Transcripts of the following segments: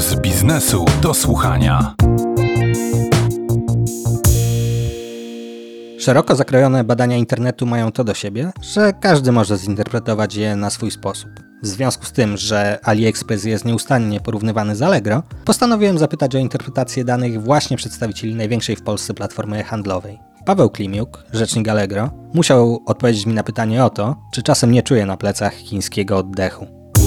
Z biznesu do słuchania. Szeroko zakrojone badania internetu mają to do siebie, że każdy może zinterpretować je na swój sposób. W związku z tym, że AliExpress jest nieustannie porównywany z Allegro, postanowiłem zapytać o interpretację danych właśnie przedstawicieli największej w Polsce platformy handlowej. Paweł Klimiuk, rzecznik Allegro, musiał odpowiedzieć mi na pytanie o to, czy czasem nie czuje na plecach chińskiego oddechu.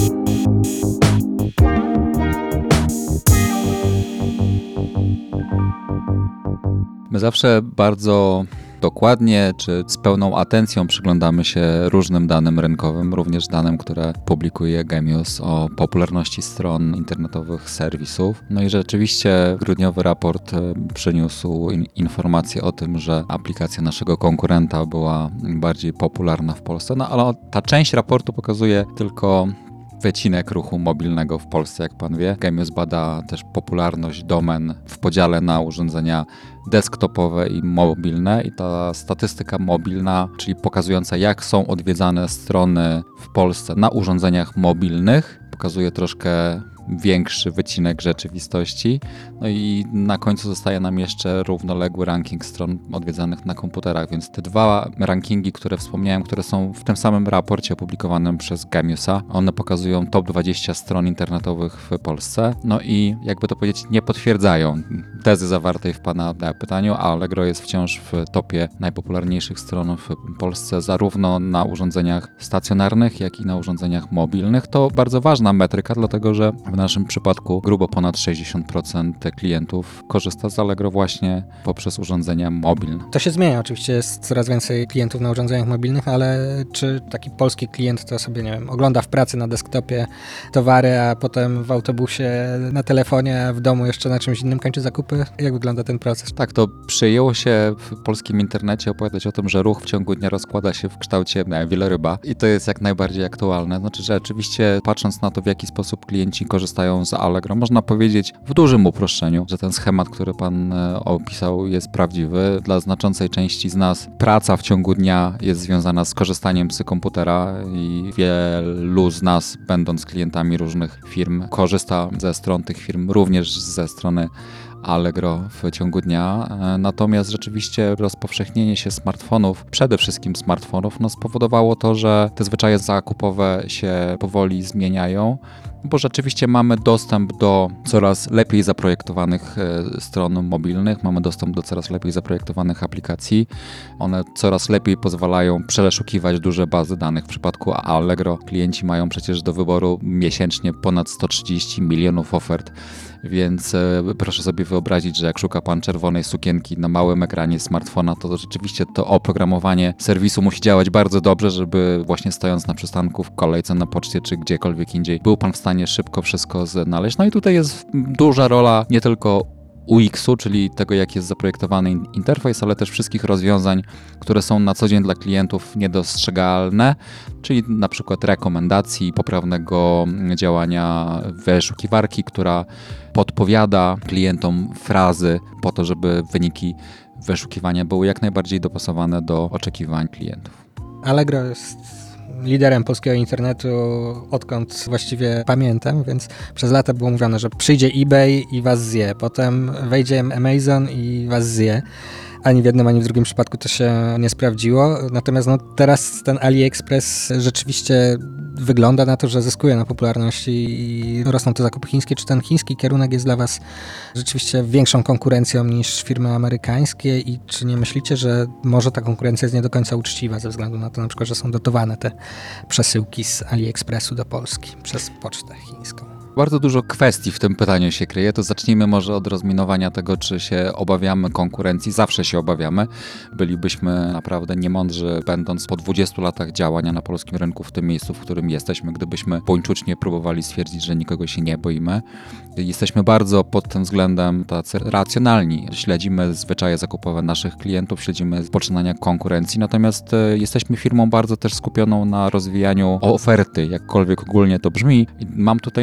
My zawsze bardzo dokładnie czy z pełną atencją przyglądamy się różnym danym rynkowym, również danym, które publikuje Gemius o popularności stron internetowych serwisów. No i rzeczywiście grudniowy raport przyniósł informację o tym, że aplikacja naszego konkurenta była bardziej popularna w Polsce, no ale ta część raportu pokazuje tylko wycinek ruchu mobilnego w Polsce, jak pan wie. Gemius bada też popularność domen w podziale na urządzenia desktopowe i mobilne i ta statystyka mobilna, czyli pokazująca jak są odwiedzane strony w Polsce na urządzeniach mobilnych, pokazuje troszkę większy wycinek rzeczywistości. No i na końcu zostaje nam jeszcze równoległy ranking stron odwiedzanych na komputerach, więc te dwa rankingi, które wspomniałem, które są w tym samym raporcie opublikowanym przez Gemiusa, one pokazują top 20 stron internetowych w Polsce. No i jakby to powiedzieć, nie potwierdzają tezy zawartej w pana pytaniu, a Allegro jest wciąż w topie najpopularniejszych stron w Polsce, zarówno na urządzeniach stacjonarnych, jak i na urządzeniach mobilnych. To bardzo ważna metryka, dlatego że w naszym przypadku grubo ponad 60% klientów korzysta z Allegro właśnie poprzez urządzenia mobilne. To się zmienia, oczywiście jest coraz więcej klientów na urządzeniach mobilnych, ale czy taki polski klient to sobie, nie wiem, ogląda w pracy na desktopie towary, a potem w autobusie na telefonie, a w domu jeszcze na czymś innym kończy zakupy? Jak wygląda ten proces? Tak, to przyjęło się w polskim internecie opowiadać o tym, że ruch w ciągu dnia rozkłada się w kształcie wieloryba i to jest jak najbardziej aktualne. Znaczy, że oczywiście patrząc na to, w jaki sposób klienci korzystają z Allegro, można powiedzieć w dużym uproszczeniu, że ten schemat, który pan opisał, jest prawdziwy. Dla znaczącej części z nas praca w ciągu dnia jest związana z korzystaniem z komputera i wielu z nas, będąc klientami różnych firm, korzysta ze stron tych firm, również ze strony Allegro w ciągu dnia. Natomiast rzeczywiście rozpowszechnienie się smartfonów, przede wszystkim smartfonów, spowodowało to, że te zwyczaje zakupowe się powoli zmieniają, bo rzeczywiście mamy dostęp do coraz lepiej zaprojektowanych stron mobilnych, mamy dostęp do coraz lepiej zaprojektowanych aplikacji. One coraz lepiej pozwalają przeszukiwać duże bazy danych. W przypadku Allegro klienci mają przecież do wyboru miesięcznie ponad 130 milionów ofert, więc proszę sobie wyobrazić, że jak szuka pan czerwonej sukienki na małym ekranie smartfona, to rzeczywiście to oprogramowanie serwisu musi działać bardzo dobrze, żeby właśnie stojąc na przystanku, w kolejce na poczcie czy gdziekolwiek indziej, był pan w stanie szybko wszystko znaleźć. No i tutaj jest duża rola nie tylko UX-u, czyli tego, jak jest zaprojektowany interfejs, ale też wszystkich rozwiązań, które są na co dzień dla klientów niedostrzegalne, czyli na przykład rekomendacji, poprawnego działania wyszukiwarki, która podpowiada klientom frazy po to, żeby wyniki wyszukiwania były jak najbardziej dopasowane do oczekiwań klientów. Allegro jest liderem polskiego internetu, odkąd właściwie pamiętam, więc przez lata było mówione, że przyjdzie eBay i was zje, potem wejdzie Amazon i was zje. Ani w jednym, ani w drugim przypadku to się nie sprawdziło. Natomiast teraz ten AliExpress rzeczywiście wygląda na to, że zyskuje na popularności i rosną te zakupy chińskie. Czy ten chiński kierunek jest dla was rzeczywiście większą konkurencją niż firmy amerykańskie i czy nie myślicie, że może ta konkurencja jest nie do końca uczciwa ze względu na to, na przykład, że są dotowane te przesyłki z AliExpressu do Polski przez pocztę chińską? Bardzo dużo kwestii w tym pytaniu się kryje, to zacznijmy może od rozminowania tego, czy się obawiamy konkurencji. Zawsze się obawiamy. Bylibyśmy naprawdę niemądrzy, będąc po 20 latach działania na polskim rynku w tym miejscu, w którym jesteśmy, gdybyśmy buńczucznie próbowali stwierdzić, że nikogo się nie boimy. Jesteśmy bardzo pod tym względem tacy racjonalni. Śledzimy zwyczaje zakupowe naszych klientów, śledzimy poczynania konkurencji, natomiast jesteśmy firmą bardzo też skupioną na rozwijaniu oferty, jakkolwiek ogólnie to brzmi. Mam tutaj na myśli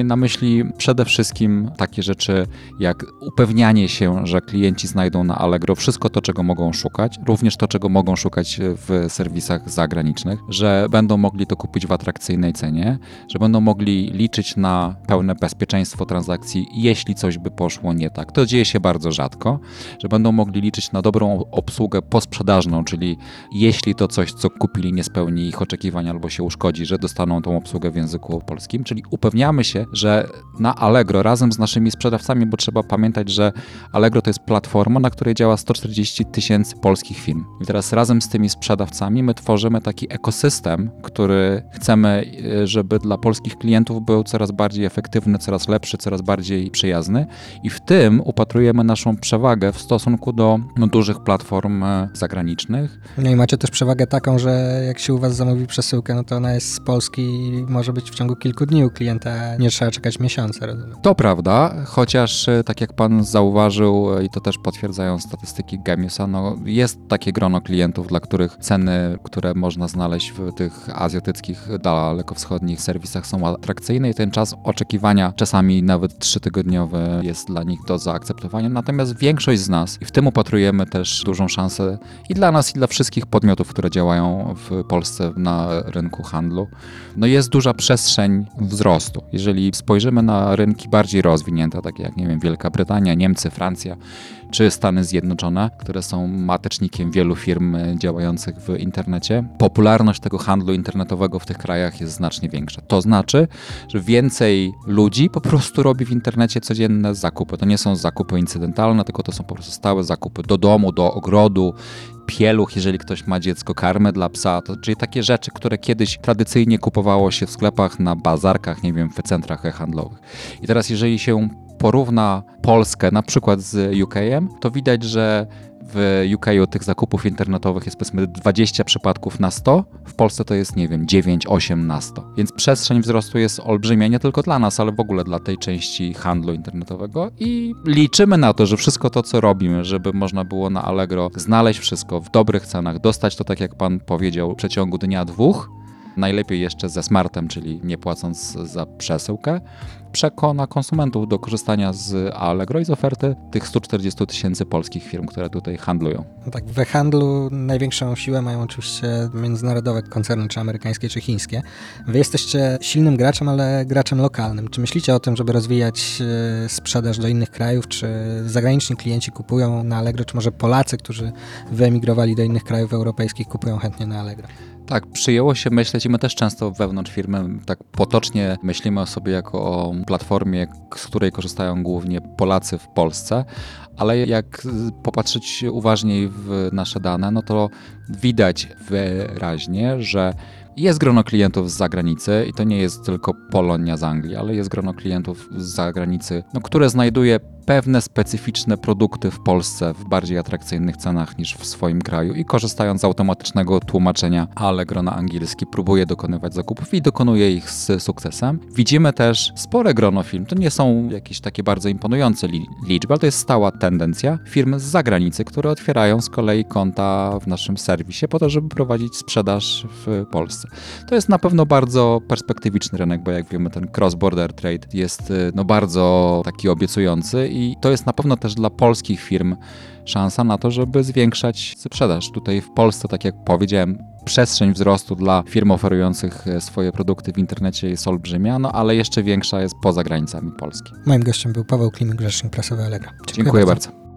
myśli przede wszystkim takie rzeczy jak upewnianie się, że klienci znajdą na Allegro wszystko to, czego mogą szukać, również to, czego mogą szukać w serwisach zagranicznych, że będą mogli to kupić w atrakcyjnej cenie, że będą mogli liczyć na pełne bezpieczeństwo transakcji, jeśli coś by poszło nie tak. To dzieje się bardzo rzadko, że będą mogli liczyć na dobrą obsługę posprzedażną, czyli jeśli to coś, co kupili, nie spełni ich oczekiwań albo się uszkodzi, że dostaną tą obsługę w języku polskim, czyli upewniamy się, że na Allegro razem z naszymi sprzedawcami, bo trzeba pamiętać, że Allegro to jest platforma, na której działa 140 000 polskich firm. I teraz razem z tymi sprzedawcami my tworzymy taki ekosystem, który chcemy, żeby dla polskich klientów był coraz bardziej efektywny, coraz lepszy, coraz bardziej przyjazny i w tym upatrujemy naszą przewagę w stosunku do dużych platform zagranicznych. No i macie też przewagę taką, że jak się u was zamówi przesyłkę, no to ona jest z Polski i może być w ciągu kilku dni u klienta, nie trzeba czekać miesiące, rozumiem. To prawda, chociaż tak jak pan zauważył i to też potwierdzają statystyki Gemiusa, no jest takie grono klientów, dla których ceny, które można znaleźć w tych azjatyckich, dalekowschodnich serwisach są atrakcyjne i ten czas oczekiwania, czasami nawet 3-tygodniowy, jest dla nich do zaakceptowania. Natomiast większość z nas, i w tym upatrujemy też dużą szansę i dla nas, i dla wszystkich podmiotów, które działają w Polsce na rynku handlu, no jest duża przestrzeń wzrostu. Jeżeli spojrzymy na rynki bardziej rozwinięte, takie jak, nie wiem, Wielka Brytania, Niemcy, Francja, czy Stany Zjednoczone, które są matecznikiem wielu firm działających w internecie, popularność tego handlu internetowego w tych krajach jest znacznie większa. To znaczy, że więcej ludzi po prostu robi w internecie codzienne zakupy. To nie są zakupy incydentalne, tylko to są po prostu stałe zakupy do domu, do ogrodu, pieluch, jeżeli ktoś ma dziecko, karmę dla psa, czyli takie rzeczy, które kiedyś tradycyjnie kupowało się w sklepach, na bazarkach, nie wiem, w centrach handlowych. I teraz jeżeli się porówna Polskę na przykład z UK-em, to widać, że w UK tych zakupów internetowych jest powiedzmy 20 przypadków na 100, w Polsce to jest, nie wiem, 9, 8 na 100. Więc przestrzeń wzrostu jest olbrzymia, nie tylko dla nas, ale w ogóle dla tej części handlu internetowego i liczymy na to, że wszystko to, co robimy, żeby można było na Allegro znaleźć wszystko w dobrych cenach, dostać to, tak jak pan powiedział, w przeciągu dnia, dwóch, najlepiej jeszcze ze smartem, czyli nie płacąc za przesyłkę, przekona konsumentów do korzystania z Allegro i z oferty tych 140 000 polskich firm, które tutaj handlują. No tak, we handlu największą siłę mają oczywiście międzynarodowe koncerny, czy amerykańskie, czy chińskie. Wy jesteście silnym graczem, ale graczem lokalnym. Czy myślicie o tym, żeby rozwijać sprzedaż do innych krajów? Czy zagraniczni klienci kupują na Allegro, czy może Polacy, którzy wyemigrowali do innych krajów europejskich, kupują chętnie na Allegro? Tak, przyjęło się myśleć i my też często wewnątrz firmy tak potocznie myślimy o sobie jako o platformie, z której korzystają głównie Polacy w Polsce, ale jak popatrzeć uważniej w nasze dane, no to widać wyraźnie, że jest grono klientów z zagranicy i to nie jest tylko Polonia z Anglii, ale jest grono klientów z zagranicy, no, które znajduje pewne specyficzne produkty w Polsce w bardziej atrakcyjnych cenach niż w swoim kraju i korzystając z automatycznego tłumaczenia Allegro na angielski próbuje dokonywać zakupów i dokonuje ich z sukcesem. Widzimy też spore grono firm, to nie są jakieś takie bardzo imponujące liczby, ale to jest stała tendencja firm z zagranicy, które otwierają z kolei konta w naszym serwisie po to, żeby prowadzić sprzedaż w Polsce. To jest na pewno bardzo perspektywiczny rynek, bo jak wiemy ten cross-border trade jest bardzo taki obiecujący i to jest na pewno też dla polskich firm szansa na to, żeby zwiększać sprzedaż. Tutaj w Polsce, tak jak powiedziałem, przestrzeń wzrostu dla firm oferujących swoje produkty w internecie jest olbrzymia, ale jeszcze większa jest poza granicami Polski. Moim gościem był Paweł Klimik, rzecznik prasowy Allegro. Dziękuję bardzo.